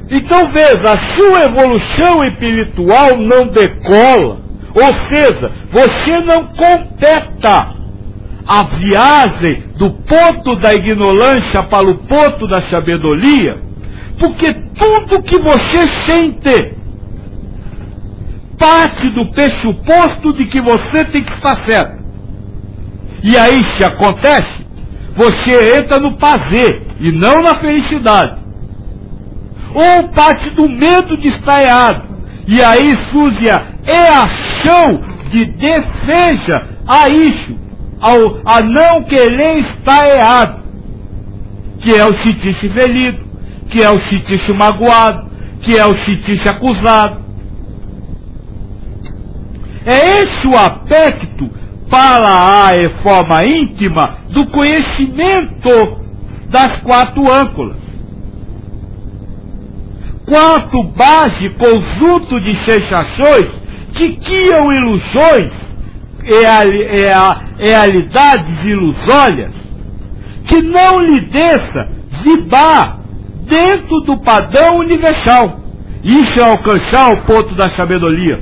Então veja, a sua evolução espiritual não decola, ou seja, você não completa a viagem do ponto da ignorância para o ponto da sabedoria, porque tudo que você sente parte do pressuposto de que você tem que estar certo. E aí, se acontece, você entra no prazer e não na felicidade. Ou parte do medo de estar errado. E aí surge a reação de defesa a isso, a não querer estar errado, que é o sentir-se ferido, que é o sentir-se magoado, que é o sentir-se acusado. É esse o aspecto para a reforma íntima do conhecimento das 4 âncoras. 4 base, conjunto de sensações que criam ilusões, realidades ilusórias, que não lhe deixa vibrar dentro do padrão universal. Isso é alcançar o ponto da sabedoria.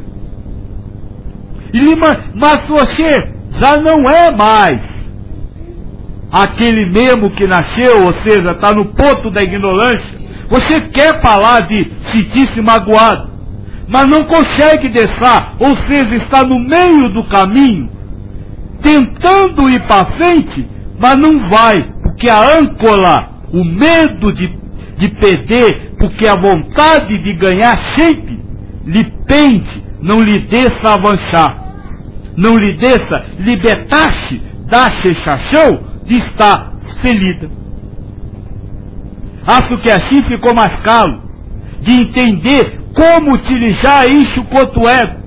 Mas você já não é mais aquele mesmo que nasceu, ou seja, está no ponto da ignorância. Você quer falar de sentir-se magoado, mas não consegue deixar, ou seja, está no meio do caminho, tentando ir para frente, mas não vai, porque a âncora, o medo de perder, porque a vontade de ganhar sempre lhe pende, não lhe deixa avançar, não lhe deixa libertar-se da sensação de estar ferida. Acho que assim ficou mais claro de entender como utilizar isso contra o ego.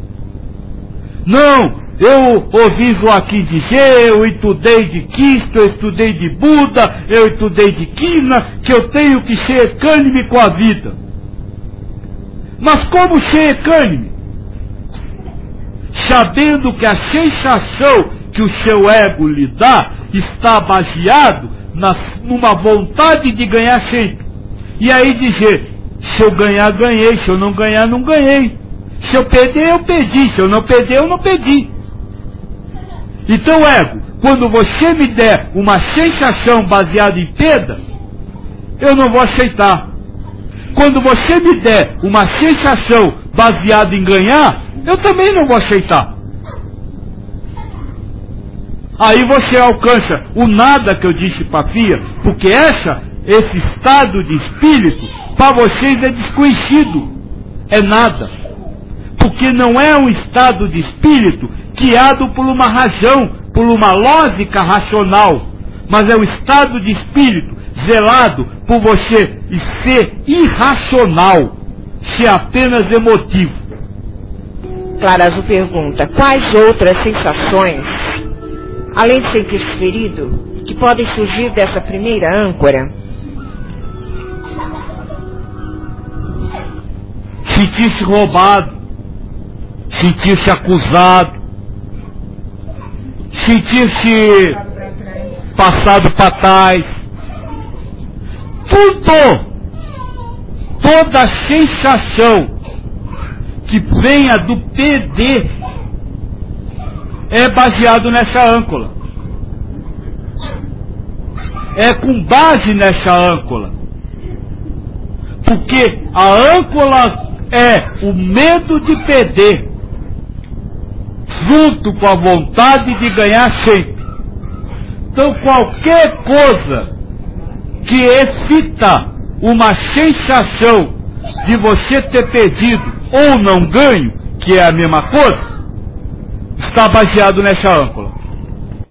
Não, eu ouvi Joaquim dizer, eu estudei de Cristo, eu estudei de Buda, eu estudei de Krishna, que eu tenho que ser equânime com a vida. Mas como ser equânime? Sabendo que a sensação que o seu ego lhe dá está baseado numa vontade de ganhar sempre. E aí dizer, se eu ganhar, ganhei, se eu não ganhar, não ganhei. Se eu perder, eu perdi, se eu não perder, eu não perdi. Então, ego, quando você me der uma sensação baseada em perda, eu não vou aceitar. Quando você me der uma sensação baseada em ganhar, eu também não vou aceitar. Aí você alcança o nada que eu disse para a Fia, porque esse estado de espírito, para vocês é desconhecido, é nada. Porque não é um estado de espírito criado por uma razão, por uma lógica racional, mas é um estado de espírito zelado por você ser irracional, ser apenas emotivo. Clarazo pergunta, quais outras sensações, além de sentir-se ferido, que podem surgir dessa primeira âncora? Sentir-se roubado, sentir-se acusado, sentir-se passado para trás. Toda sensação que venha do perder é baseado nessa âncora. É com base nessa âncora. Porque a âncora é o medo de perder, junto com a vontade de ganhar sempre. Então qualquer coisa que excita uma sensação de você ter perdido ou não ganho, que é a mesma coisa, está baseado nessa âncora.